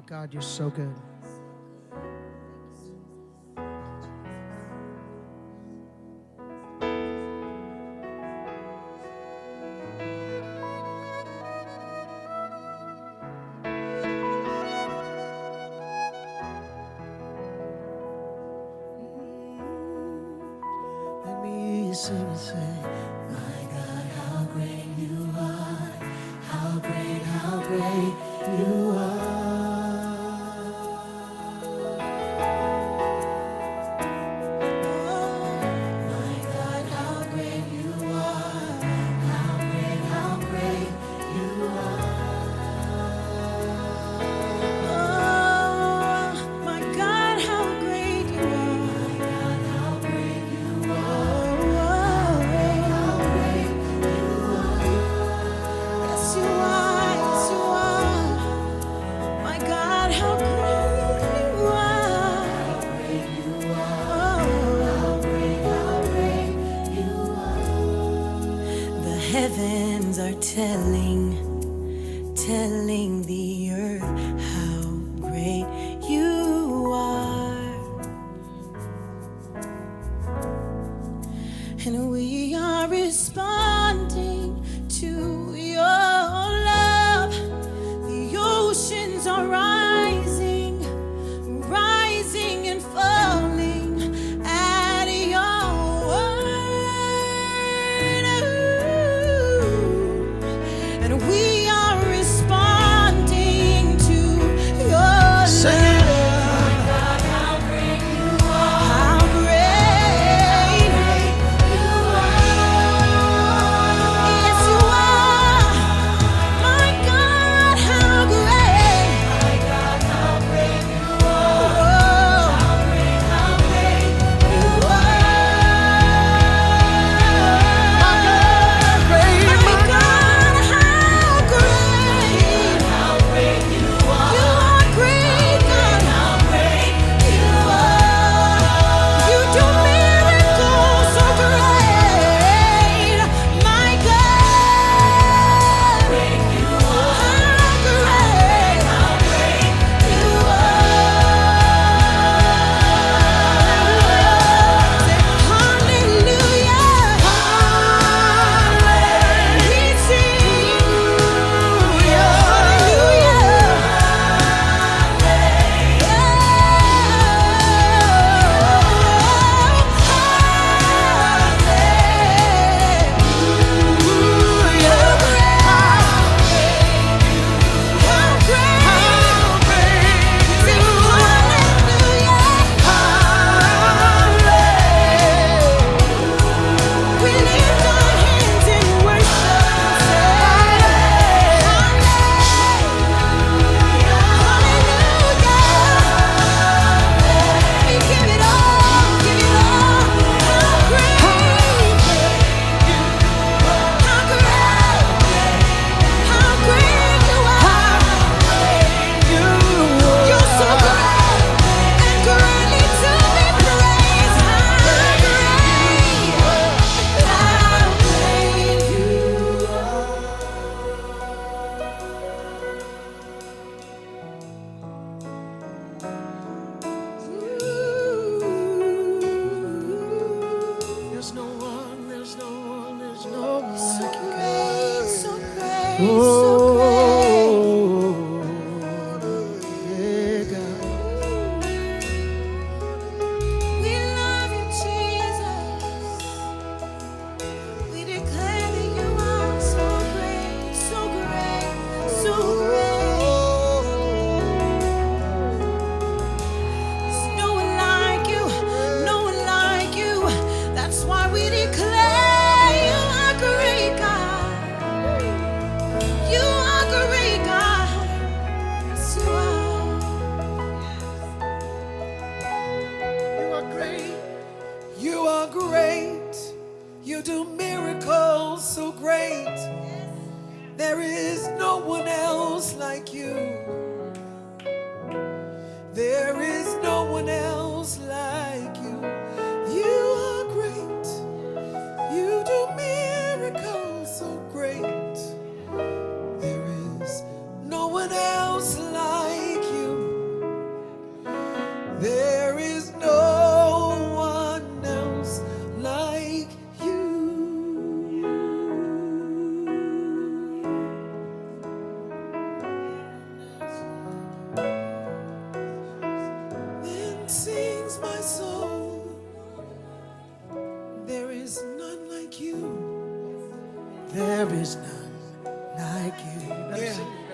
God, you're so good. Let me sing and say, my God, how great you are. How great you are. My God, how great you are. How great you are. Oh, my God, how great you are. My God, how great you are. How great you are. Yes, you are. Yes, you are. My God, how great you are. How great you are. How great you are. The heavens are telling the earth how great you are. And we are responding to your love. The oceans are rising and falling at your word. And we are responding to your love. How great you are. How great you are. Yes, you are. My God, how great. My God, how great you are. How great you are. My God, my God, how great. How great you are. You are great, God. How great you are. You do miracles so great. My God, how great you are. How great you are. Hallelujah. We sing. We lift our hands in worship. Hallelujah. We give it all, give it all. How great, how great you are. You're so great and greatly to be praised. How great you are. There's no one like you. So great, so great. Yeah, God. We love you, Jesus. We declare that you are so great, so great, so great. There's no one like you, no one like you. That's why we declare you are great, God. You are great, God. Yes, you are. You are great. You are great. You do miracles so great. There is no one else like you. There is no one else like you. You are great. You do miracles so great. There is no one else like you. There is none like you. Yeah.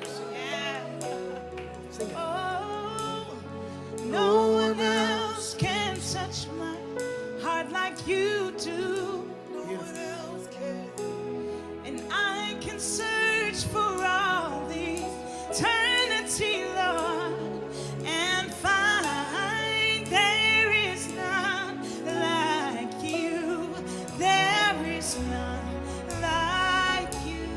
Oh, no one else can touch my heart like you do. No one else can. And I can search for all the eternity, Lord, and find there is none like you. There is none like you.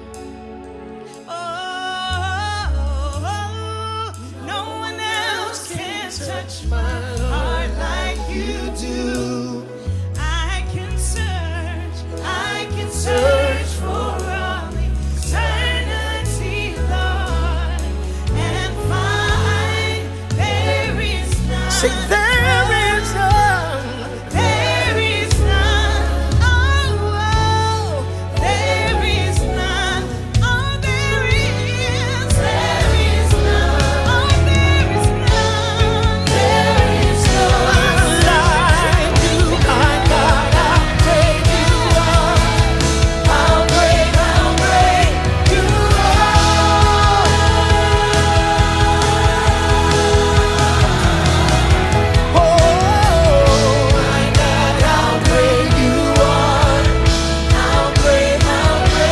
Oh, no one else can touch my heart like you do. I can search for all eternity, Lord, and find there is none. Say there is none. There is none. Oh, there is none. Oh, there is. There is none. Oh, there is none. There is none like you, my God. How great you are. How great you are. Oh, my God, how great you are. How great you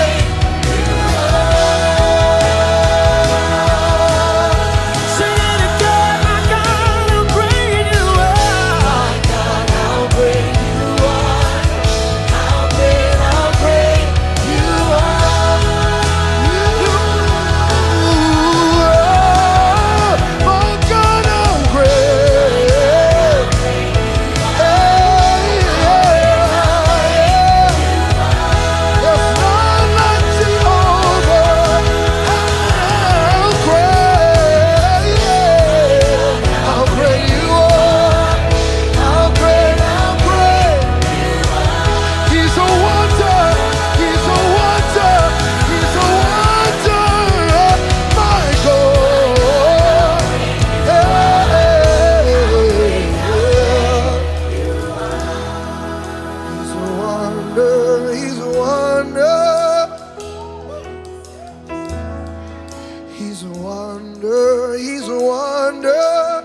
are. Sing it again, my God, how great you are. My God, how great you are. How great you are. Oh God, how great. There's none like Jehovah. How great you are. How great. He's a wonder. He's a wonder. He's a wonder. My God. He's a wonder. He's a wonder. He's a wonder. He's a wonder.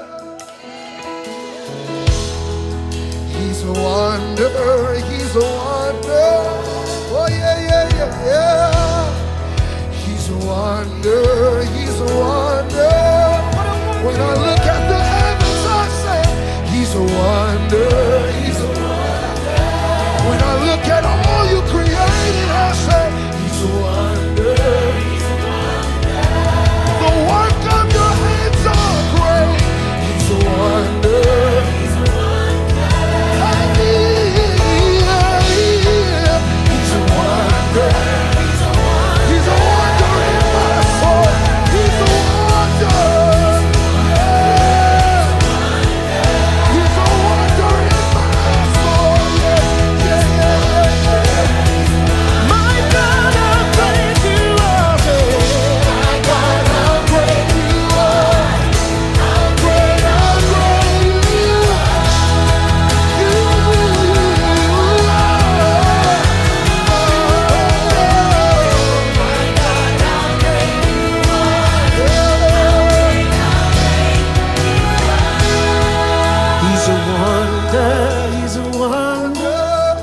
He's a wonder. He's a wonder. Oh yeah. He's a wonder. He's a wonder. When I look at the heavens, I say, He's a wonder. He's a wonder. When I look at all you created, I say, He's a wonder. The work of your hands are great. He's a wonder. He's a wonder. He's a wonder. He's a wonder in my soul. He's a wonder. He's a wonder in my soul. My God, how great you are. My God, how great you are. How great you are. He's a wonder. He's a wonder.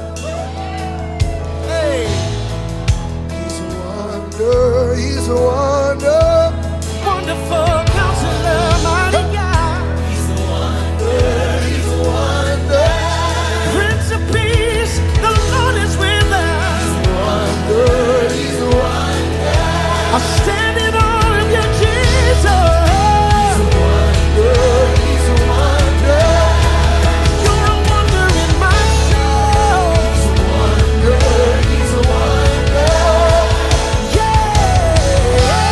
Hey. He's a wonder. He's a wonder. Wonderful Counselor, mighty God. He's a wonder. He's a wonder. Prince of Peace, the Lord is with us. He's a wonder. He's a wonder. I stand in awe of you, Jesus. He's a wonder. He's a wonder. You're a wonder in my soul. He's a wonder. He's a wonder. Yeah.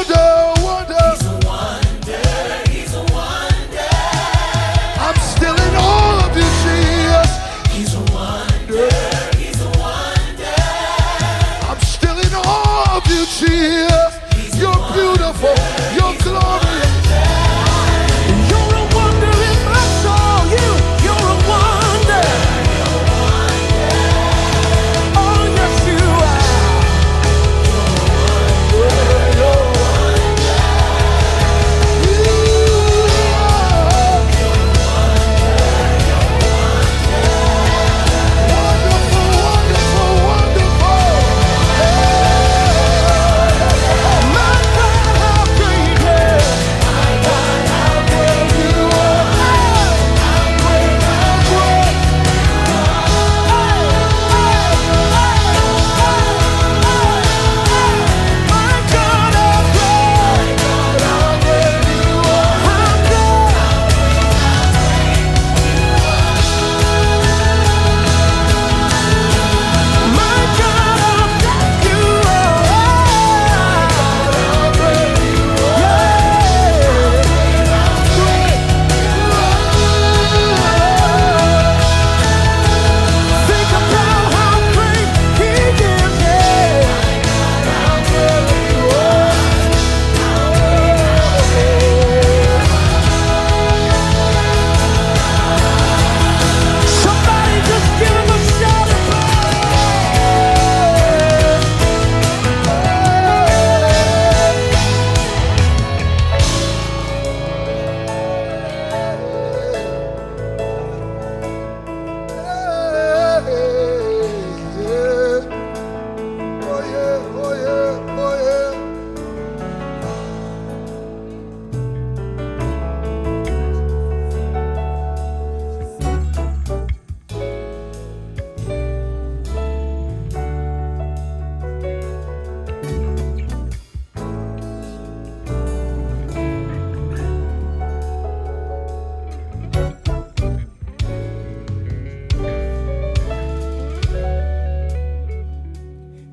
wonder, wonder. He's a wonder. I'm still in awe of you, Jesus. He's a wonder. He's a wonder. I'm still in awe of you, Jesus.